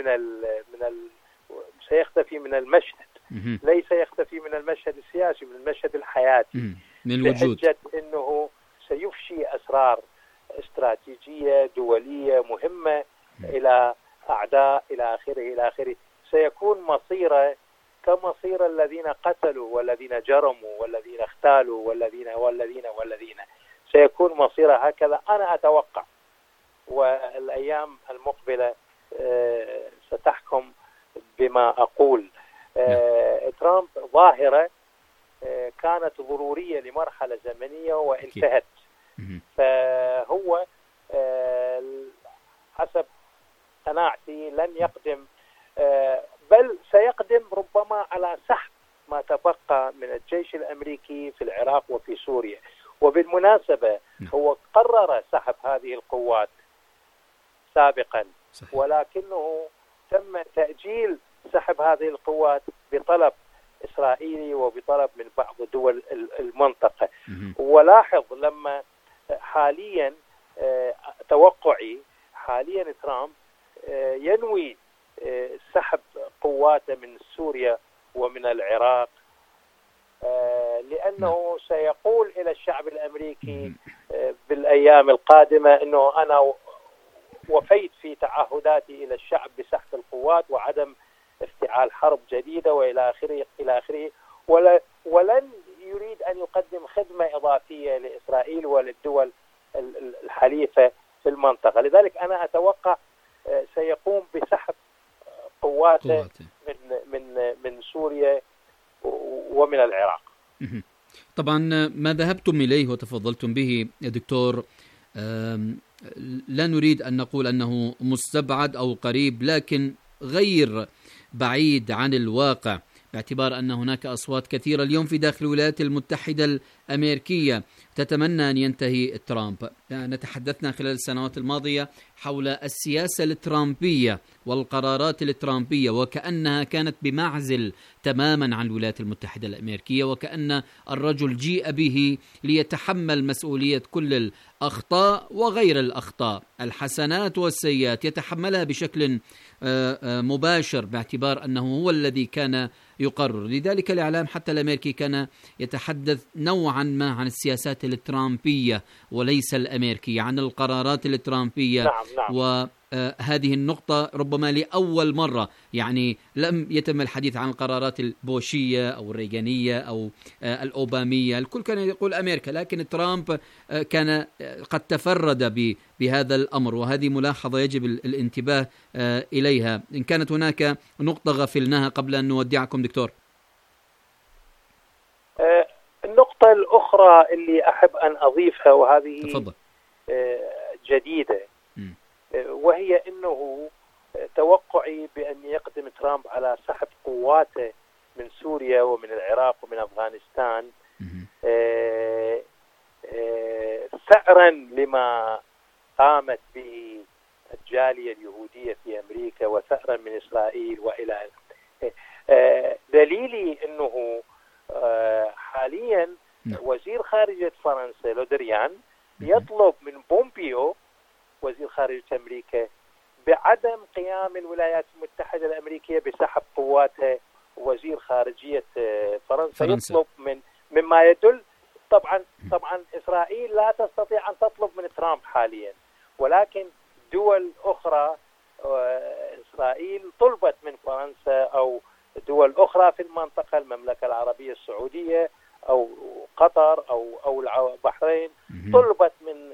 سيختفي من المشهد. ليس يختفي من المشهد السياسي، من المشهد الحياتي، من الوجود، بحجة أنه سيفشي أسرار استراتيجية دولية مهمة إلى أعداء إلى آخره. سيكون مصيره كمصير الذين قتلوا والذين جرموا والذين اختالوا والذين سيكون مصيره هكذا أنا أتوقع. والأيام المقبلة ستحكم بما أقول. ترامب ظاهرة كانت ضرورية لمرحلة زمنية وانتهت. فهو حسب قناعتي لن يقدم، بل سيقدم ربما على سحب ما تبقى من الجيش الأمريكي في العراق وفي سوريا. وبالمناسبة هو قرر سحب هذه القوات سابقا، ولكنه تم تأجيل سحب هذه القوات بطلب إسرائيلي وبطلب من بعض دول المنطقة. ولاحظ لما حاليا توقعي حاليا ترامب ينوي سحب قواته من سوريا ومن العراق، لأنه سيقول إلى الشعب الأمريكي بالأيام القادمة أنه أنا وفيت في تعهداتي إلى الشعب بسحب القوات وعدم افتعال حرب جديدة وإلى آخره ولن يريد أن يقدم خدمة إضافية لإسرائيل وللدول الحليفة في المنطقة. لذلك أنا أتوقع سيقوم بسحب قواته من سوريا ومن العراق. طبعا ما ذهبتم إليه وتفضلتم به يا دكتور لا نريد أن نقول أنه مستبعد أو قريب، لكن غير بعيد عن الواقع، باعتبار أن هناك أصوات كثيرة اليوم في داخل الولايات المتحدة الأمريكية تتمنى أن ينتهي ترامب. نتحدثنا خلال السنوات الماضية حول السياسة الترامبية والقرارات الترامبية، وكأنها كانت بمعزل تماما عن الولايات المتحدة الأمريكية، وكأن الرجل جيء به ليتحمل مسؤولية كل الأخطاء وغير الأخطاء، الحسنات والسيئات يتحملها بشكل مباشر، باعتبار أنه هو الذي كان يقرر. لذلك الإعلام حتى الأمريكي كان يتحدث نوعا ما عن السياسات الترامبية وليس الأمريكية، عن القرارات الترامبية. نعم. وهذه النقطة ربما لأول مرة يعني لم يتم الحديث عن القرارات البوشية أو الريغانية أو الأوبامية، الكل كان يقول أمريكا، لكن ترامب كان قد تفرد بهذا الأمر، وهذه ملاحظة يجب الانتباه إليها. إن كانت هناك نقطة غفلناها قبل أن نودعكم دكتور. النقطة الأخرى اللي أحب أن أضيفها وهذه تفضل. جديدة، وهي أنه توقعي بأن يقدم ترامب على سحب قواته من سوريا ومن العراق ومن أفغانستان ثأرا لما قامت به الجالية اليهودية في أمريكا وثأرا من إسرائيل وإلى دليلي أنه حاليا وزير خارجية فرنسا لودريان يطلب من بومبيو وزير خارجية أمريكا بعدم قيام الولايات المتحدة الأمريكية بسحب قواتها. وزير خارجية فرنسا يطلب مما يدل طبعا إسرائيل لا تستطيع أن تطلب من ترامب حاليا، ولكن دول أخرى إسرائيل طلبت من فرنسا أو دول أخرى في المنطقة، المملكة العربية السعودية أو قطر أو البحرين، طلبت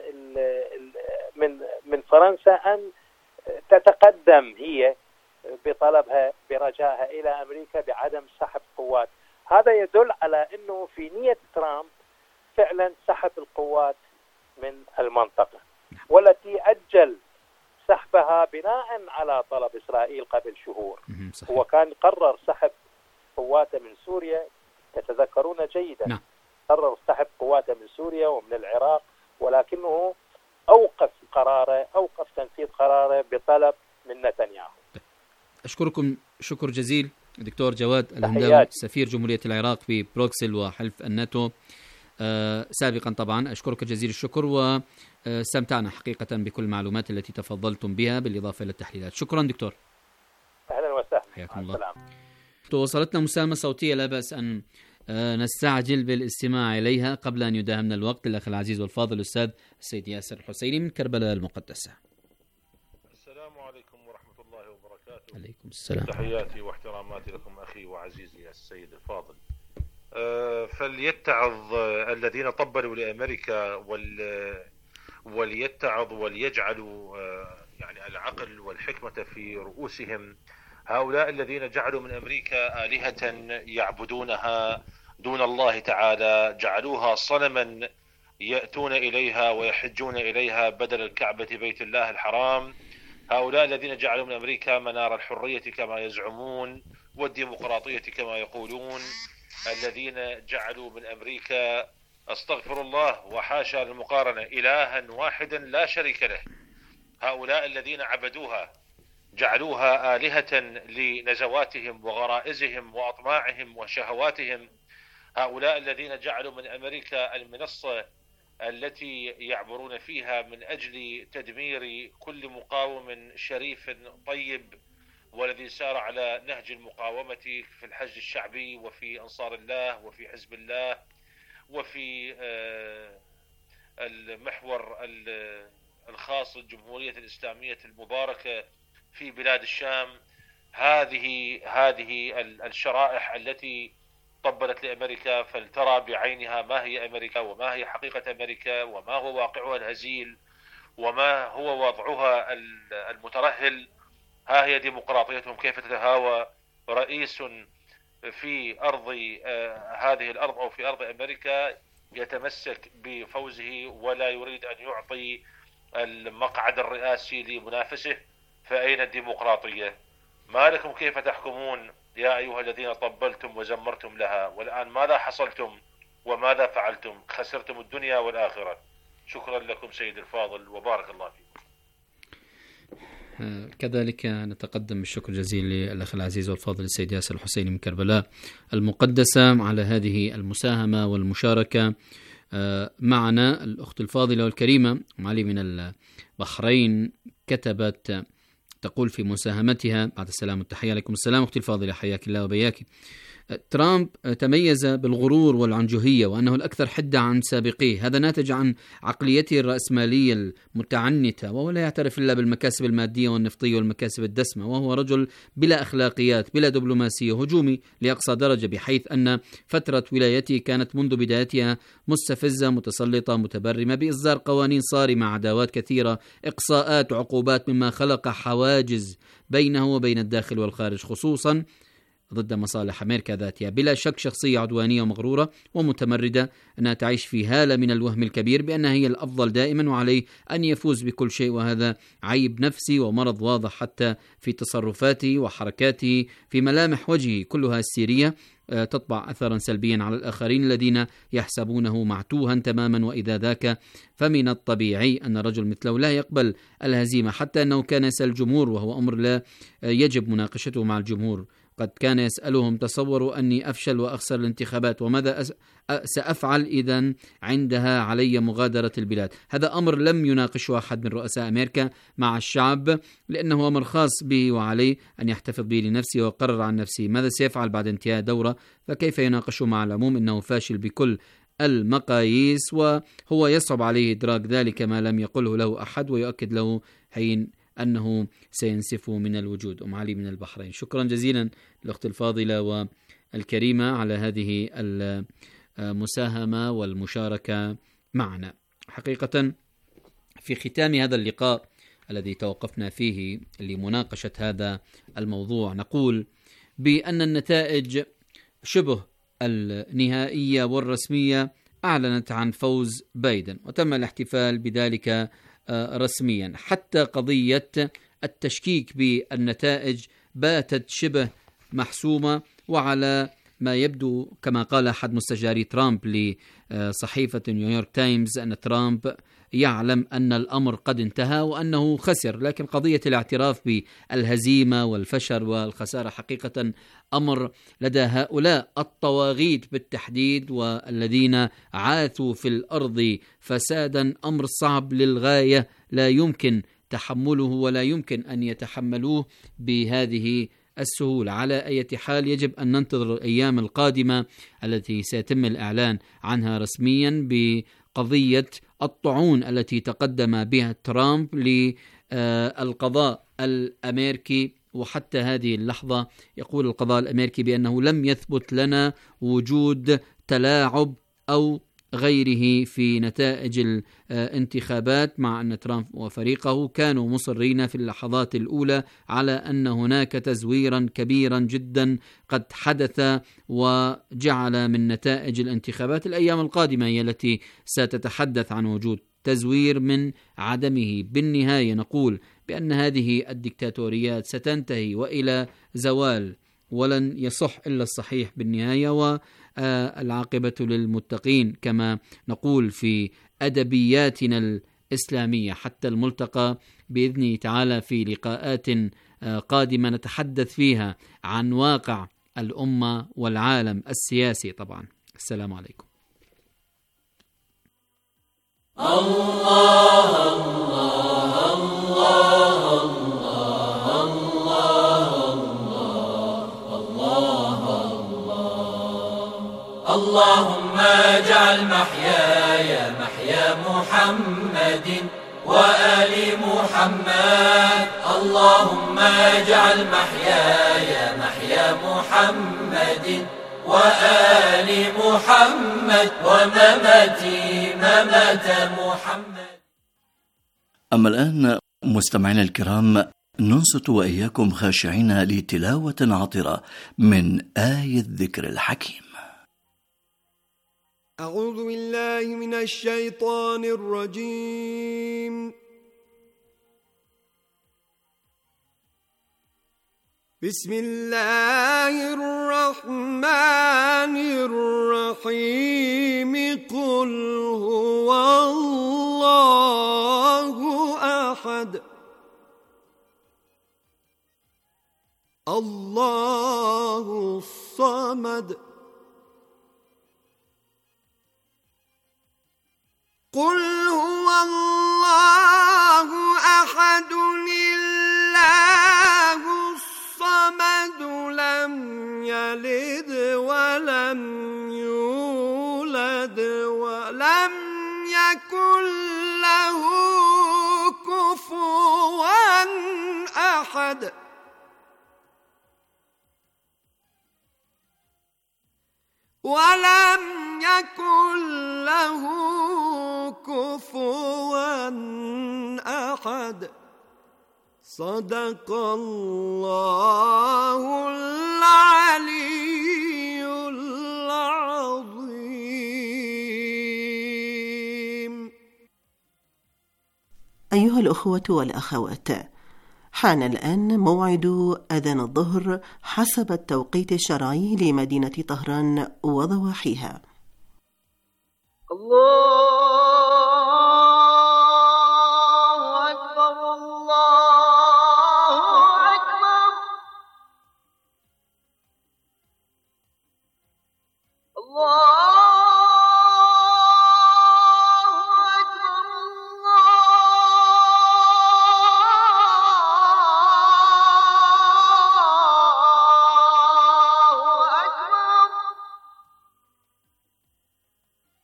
من فرنسا أن تتقدم هي بطلبها برجائها إلى أمريكا بعدم سحب قوات. هذا يدل على أنه في نية ترامب فعلا سحب القوات من المنطقة، والتي أجل سحبها بناء على طلب إسرائيل قبل شهور. هو كان قرر سحب قواته من سوريا، تتذكرون جيدا. قرر سحب قواته من سوريا ومن العراق، ولكنه أوقف تنفيذ قراره بطلب من نتنياهو. أشكركم شكر جزيل دكتور جواد الهنداوي، سفير جمهورية العراق في بروكسل وحلف الناتو سابقا. طبعا أشكرك جزيل الشكر، واستمتعنا حقيقة بكل المعلومات التي تفضلتم بها بالإضافة إلى التحليلات. شكرا دكتور. أهلا وسهلا. حياكم الله. وصلتنا مساهمة صوتية، لا بأس أن نستعجل بالاستماع إليها قبل أن يداهمنا الوقت. الأخ العزيز والفاضل الأستاذ السيد ياسر الحسيني من كربلاء المقدسة. السلام عليكم ورحمة الله وبركاته. عليكم السلام. تحياتي واحتراماتي لكم أخي وعزيزي السيد الفاضل. فليتعظ الذين طبلوا لأمريكا وليتعظ وليجعلوا يعني العقل والحكمة في رؤوسهم هؤلاء الذين جعلوا من أمريكا آلهة يعبدونها دون الله تعالى، جعلوها صنما يأتون إليها ويحجون إليها بدل الكعبة بيت الله الحرام. هؤلاء الذين جعلوا من أمريكا منار الحرية كما يزعمون والديمقراطية كما يقولون، الذين جعلوا من أمريكا استغفر الله وحاشا للمقارنة إلها واحدا لا شريك له. هؤلاء الذين عبدوها جعلوها آلهة لنزواتهم وغرائزهم وأطماعهم وشهواتهم. هؤلاء الذين جعلوا من أمريكا المنصة التي يعبرون فيها من أجل تدمير كل مقاوم شريف طيب والذي سار على نهج المقاومة في الحشد الشعبي وفي أنصار الله وفي حزب الله وفي المحور الخاص الجمهورية الإسلامية المباركة في بلاد الشام. هذه الشرائح التي طبلت لأمريكا، فلترى بعينها ما هي أمريكا وما هي حقيقة أمريكا وما هو واقعها الهزيل وما هو وضعها المترهل. ها هي ديمقراطيتهم كيف تتهاوى رئيس في أرض هذه الأرض أو في أرض أمريكا يتمسك بفوزه ولا يريد أن يعطي المقعد الرئاسي لمنافسه. فأين الديمقراطية؟ ما لكم كيف تحكمون يا أيها الذين طبلتم وزمرتم لها، والآن ماذا حصلتم وماذا فعلتم؟ خسرتم الدنيا والآخرة. شكرا لكم سيد الفاضل وبارك الله فيكم. كذلك نتقدم بالشكر الجزيل للأخ العزيز والفاضل السيد ياسر الحسيني من كربلاء المقدسة على هذه المساهمة والمشاركة معنا. الأخت الفاضلة والكريمة معلي من البحرين كتبت تقول في مساهمتها بعد السلام والتحية. عليكم السلام أختي الفاضلة، حياك الله وبياك. ترامب تميز بالغرور والعنجهية وأنه الأكثر حدة عن سابقيه، هذا ناتج عن عقليته الرأسمالية المتعنتة، وهو لا يعترف إلا بالمكاسب المادية والنفطية والمكاسب الدسمة، وهو رجل بلا أخلاقيات بلا دبلوماسية، هجومي لأقصى درجة، بحيث أن فترة ولايته كانت منذ بدايتها مستفزة متسلطة متبرمة بإصدار قوانين صارمة، عداوات كثيرة، إقصاءات، عقوبات، مما خلق حواجز بينه وبين الداخل والخارج، خصوصا ضد مصالح أمريكا ذاتها. بلا شك شخصية عدوانية ومغرورة ومتمردة، أنها تعيش في هالة من الوهم الكبير بأنها هي الأفضل دائما وعليه أن يفوز بكل شيء، وهذا عيب نفسي ومرض واضح حتى في تصرفاته وحركاته، في ملامح وجهه كلها السيرية تطبع أثرا سلبيا على الآخرين الذين يحسبونه معتوها تماما. وإذا ذاك فمن الطبيعي أن رجل مثله لا يقبل الهزيمة، حتى أنه كان يسأل الجمهور، وهو أمر لا يجب مناقشته مع الجمهور. قد كان يسألهم: تصوروا أني أفشل وأخسر الانتخابات، وماذا سأفعل إذن عندها علي مغادرة البلاد؟ هذا أمر لم يناقشه أحد من رؤساء أمريكا مع الشعب، لأنه أمر خاص به وعليه أن يحتفظ به لنفسه ويقرر عن نفسه ماذا سيفعل بعد انتهاء دورة، فكيف يناقشه مع العموم؟ إنه فاشل بكل المقاييس، وهو يصعب عليه إدراك ذلك ما لم يقله له أحد ويؤكد له حين أنه سينسف من الوجود. أم علي من البحرين، شكرا جزيلا الأخت الفاضلة والكريمة على هذه المساهمة والمشاركة معنا. حقيقة في ختام هذا اللقاء الذي توقفنا فيه لمناقشة هذا الموضوع نقول بأن النتائج شبه النهائية والرسمية أعلنت عن فوز بايدن، وتم الاحتفال بذلك رسميا. حتى قضية التشكيك بالنتائج باتت شبه محسومة، وعلى ما يبدو كما قال أحد مستشاري ترامب لصحيفة نيويورك تايمز أن ترامب يعلم أن الأمر قد انتهى وأنه خسر، لكن قضية الاعتراف بالهزيمة والفشل والخسارة حقيقة أمر لدى هؤلاء الطواغيت بالتحديد والذين عاثوا في الأرض فسادا أمر صعب للغاية، لا يمكن تحمله ولا يمكن أن يتحملوه بهذه السهولة. على أي حال يجب أن ننتظر الأيام القادمة التي سيتم الإعلان عنها رسميا بقضية الطعون التي تقدم بها ترامب للقضاء الأمريكي. وحتى هذه اللحظة يقول القضاء الأمريكي بأنه لم يثبت لنا وجود تلاعب أو غيره في نتائج الانتخابات، مع أن ترامب وفريقه كانوا مصرين في اللحظات الأولى على أن هناك تزويرا كبيرا جدا قد حدث وجعل من نتائج الانتخابات الأيام القادمة هي التي ستتحدث عن وجود تزوير من عدمه. بالنهاية نقول بأن هذه الدكتاتوريات ستنتهي وإلى زوال، ولن يصح إلا الصحيح بالنهاية، والعاقبة للمتقين كما نقول في أدبياتنا الإسلامية. حتى الملتقى بإذن تعالى في لقاءات قادمة نتحدث فيها عن واقع الأمة والعالم السياسي طبعا. السلام عليكم. الله الله الله الله الله الله. اللهم اجعل محياي محيا محمد وآل محمد. اللهم اجعل محياي محيا محمد وآل محمد ومماتي ممات محمد. أما الآن مستمعينا الكرام ننصت وإياكم خاشعين لتلاوة عطرة من آية الذكر الحكيم. أعوذ بالله من الشيطان الرجيم. بسم الله الرحمن الرحيم. قل هو الله أحد الله الصمد. قل هو الله أحد الله الصمد لم يلد ولم يولد ولم يكن له كفوا أحد. ولم يكن له كفوا أحد. صدق الله العلي العظيم. أيها الأخوة والأخوات، حان الآن موعد أذان الظهر حسب التوقيت الشرعي لمدينة طهران وضواحيها. الله أكبر الله أكبر. الله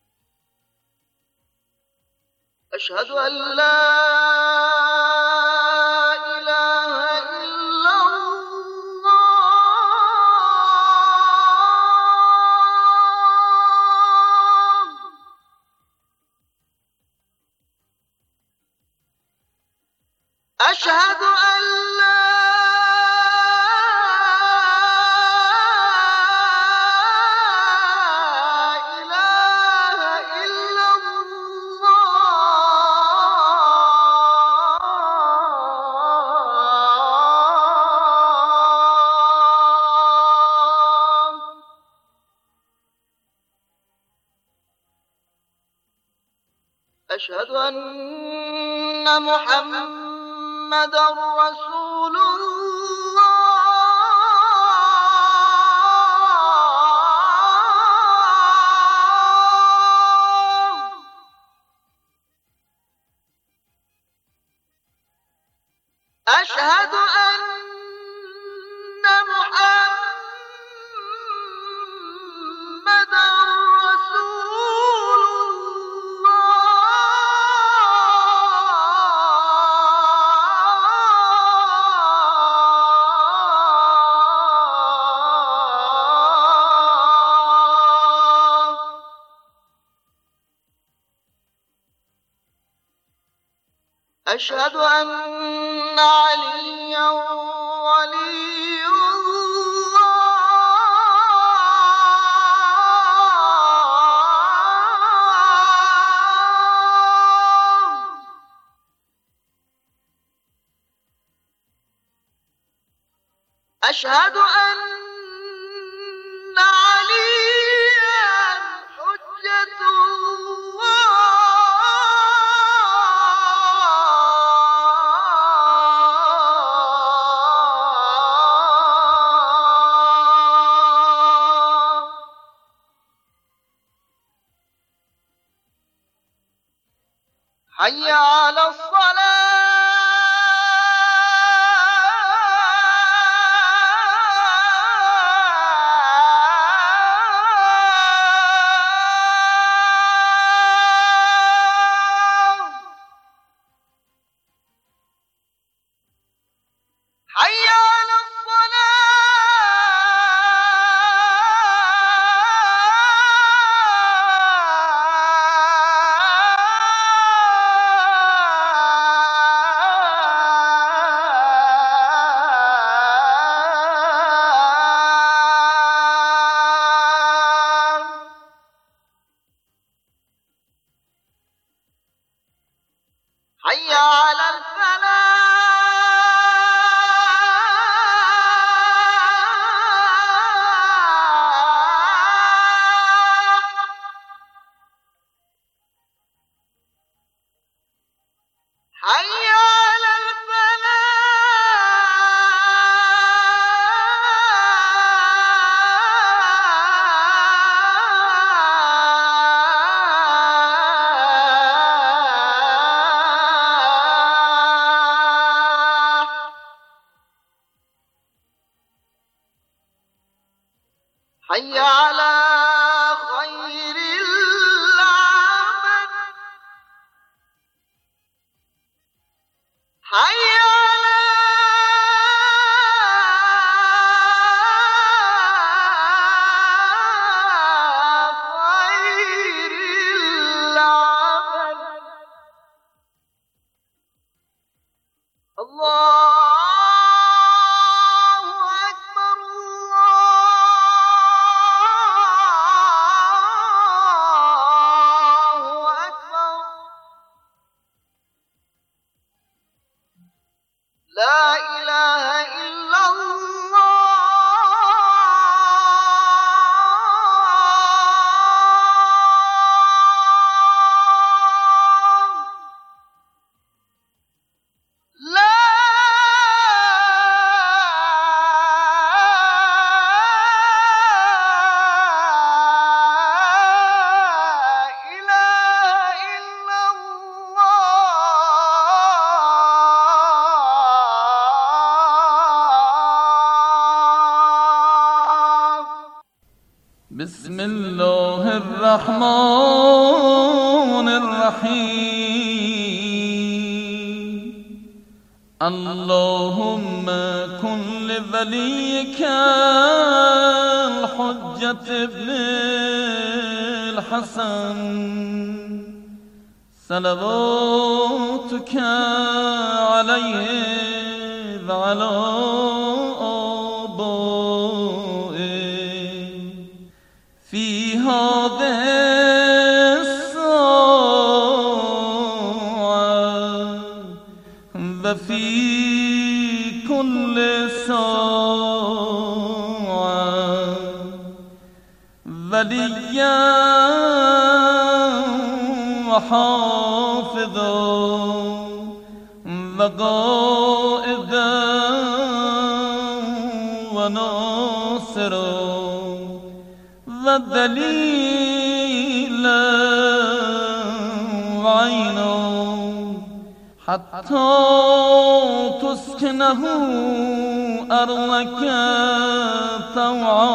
أشهد أن لا أشهد أن لا أشهد أن محمدًا رسول الله. أشهد أن محمدًا رسول أشهد أن عليا ولي الله. أشهد أن عليا حجة حي على الصلاة. حي على حي على الفلاح. حي على حي على خير العمل. حي على خير العمل. الله أكبر الله أكبر. لا إله إلا الله. لا إله إلا الله. بسم الله الرحمن الرحيم. اللهم كن لوليك الحجة ابن الحسن صلواتك عليه وعلى آبائه في هذه الساعة وفي كل ساعة وليا وحافظا وقائدا وناصرا ودليلا وعينا حتى تسكنه أرضك طوعا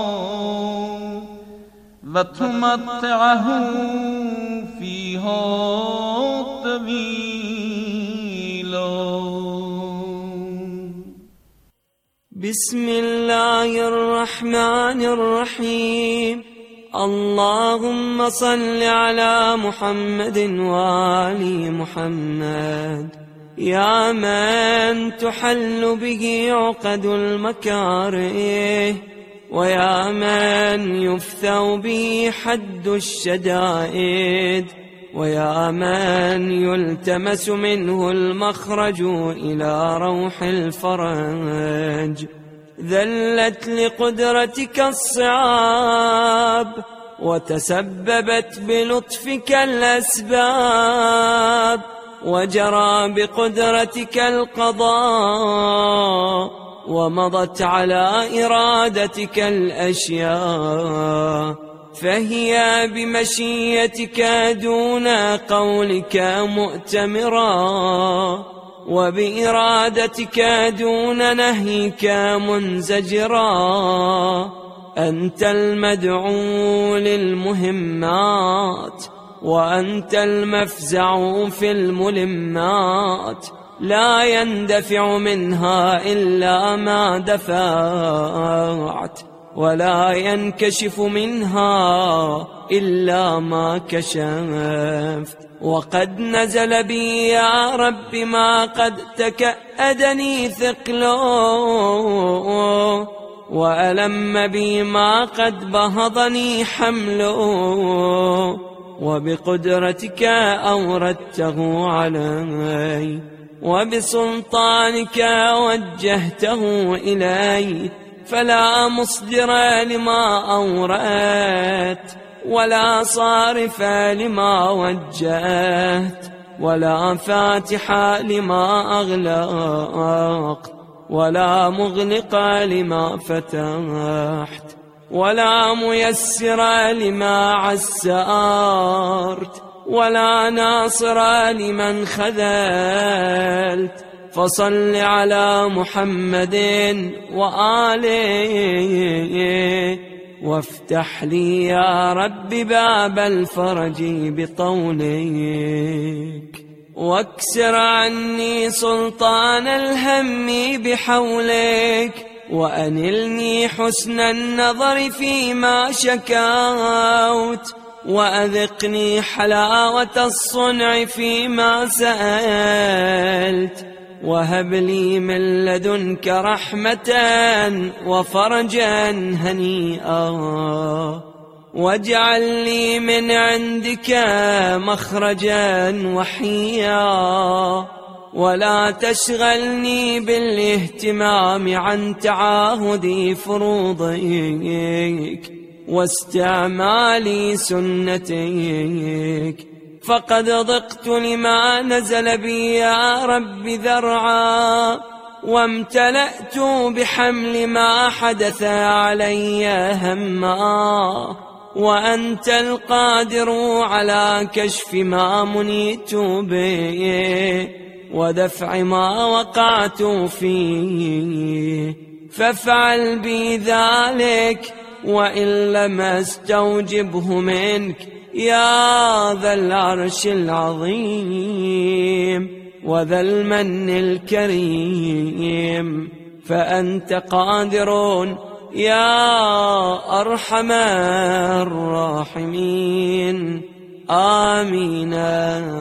وتمتعه فيها طويلا. بسم الله الرحمن الرحيم. اللهم صل على محمد وآل محمد يا من تحل به عقد المكاره ويا من يفثو به حد الشدائد ويا من يلتمس منه المخرج إلى روح الفرج. ذلت لقدرتك الصعاب وتسببت بلطفك الأسباب وجرى بقدرتك القضاء ومضت على إرادتك الأشياء فهي بمشيتك دون قولك مؤتمرا وبإرادتك دون نهيك منزجرا. أنت المدعو للمهمات وأنت المفزع في الملمات لا يندفع منها إلا ما دفعت ولا ينكشف منها إلا ما كشفت. وقد نزل بي يا رب ما قد تكأدني ثقله وألم بي ما قد بهضني حمله وبقدرتك أوردته علي وبسلطانك وجهته إلي فلا مصدر لما أوردت ولا صارف لما وجهت ولا فاتح لما أغلقت ولا مغلق لما فتحت ولا ميسر لما عسرت ولا ناصر لمن خذلت. فصل على محمد وآله وافتح لي يا رب باب الفرج بطولك واكسر عني سلطان الهم بحولك وأنلني حسن النظر فيما شكوت وأذقني حلاوة الصنع فيما سألت وهب لي من لدنك رحمة وفرجا هنيئا واجعل لي من عندك مخرجا وحيا ولا تشغلني بالاهتمام عن تعاهد فروضك واستعمال سنتك فقد ضقت لما نزل بي يا رب ذرعا وامتلأت بحمل ما حدث علي هما وأنت القادر على كشف ما منيت به ودفع ما وقعت فيه فافعل بي ذلك وإن لم استوجبه منك يا ذا العرش العظيم وذا المن الكريم فأنت قادر يا أرحم الراحمين. آمين.